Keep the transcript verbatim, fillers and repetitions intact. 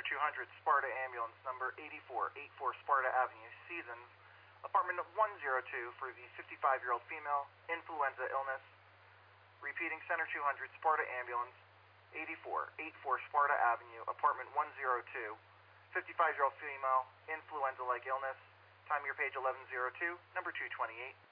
Center two hundred, Sparta Ambulance, number eighty-four eighty-four Sparta Avenue, Seasons, apartment one oh two for the fifty-five-year-old female, influenza illness. Repeating, Center two hundred, Sparta Ambulance, eighty-four eighty-four Sparta Avenue, apartment one oh two, fifty-five-year-old female, influenza-like illness. Time of your page eleven oh two, number two twenty-eight.